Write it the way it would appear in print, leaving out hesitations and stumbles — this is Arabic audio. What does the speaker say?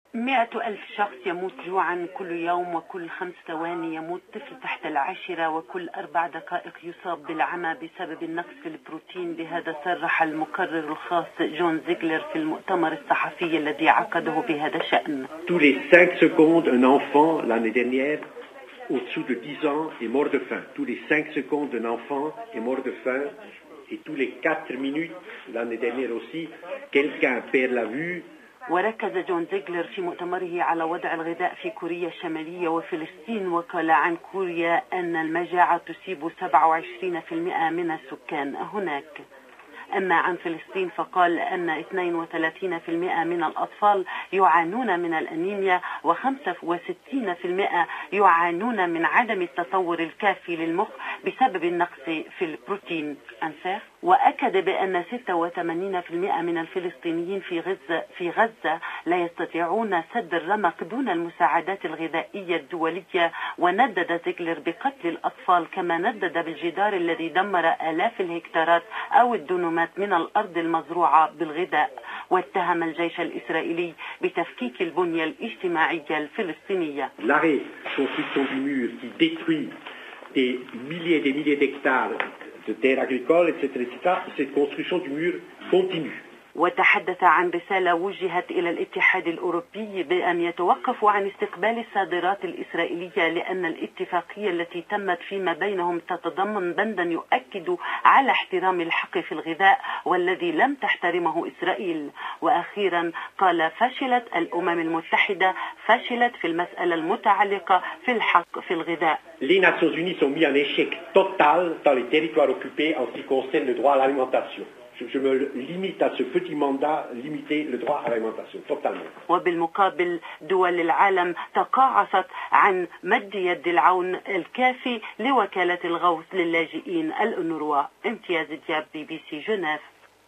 100,000 شخص يموت جوعا كل يوم، وكل 5 ثواني يموت طفل تحت العاشرة، وكل 4 دقائق يصاب بالعمى بسبب النقص في البروتين. بهذا صرح المقرر الخاص جون زيغلر في المؤتمر الصحفي الذي عقده بهذا الشأن. Tous les 5 secondes, un enfant l'année dernière au-dessous de 10 ans est mort de faim. Tous les 5 secondes, un enfant est mort de faim. Et tous les 4 minutes, l'année dernière aussi, quelqu'un perd la vue. وركز جون زيغلر في مؤتمره على وضع الغذاء في كوريا الشمالية وفلسطين، وقال عن كوريا أن المجاعة تصيب 27% من السكان هناك. أما عن فلسطين فقال أن 32% من الأطفال يعانون من الأنيميا، و65% يعانون من عدم التطور الكافي للمخ بسبب النقص في البروتين. وأكد بأن 86% من الفلسطينيين في غزة لا يستطيعون سد الرمق دون المساعدات الغذائية الدولية. وندد زيغلر بقتل الأطفال، كما ندد بالجدار الذي دمر آلاف الهكتارات أو الدنومات من الأرض المزروعة بالغذاء. واتهم الجيش الإسرائيلي بتفكيك البنية الاجتماعية الفلسطينية. L'arrêt construction du mur qui détruit des milliers d'hectares de terres agricoles, etc., cette construction du mur continue. وتحدث عن رسالة وجهت إلى الاتحاد الأوروبي بأن يتوقفوا عن استقبال الصادرات الإسرائيلية، لأن الاتفاقية التي تمت فيما بينهم تتضمن بندا يؤكد على احترام الحق في الغذاء والذي لم تحترمه إسرائيل. وأخيرا قال فشلت الأمم المتحدة، فشلت في المسألة المتعلقة في الحق في الغذاء. Les Nations Unies sont mis en échec total dans les territoires occupés en ce qui concerne le droit à l'alimentation. Je me limite à ce petit mandat, limiter le droit à l'alimentation, totalement. وبالمقابل دول العالم تقاعست عن مد يد العون الكافي لوكالة الغوث للاجئين الأونروا. امتياز دياب، BBC جنيف.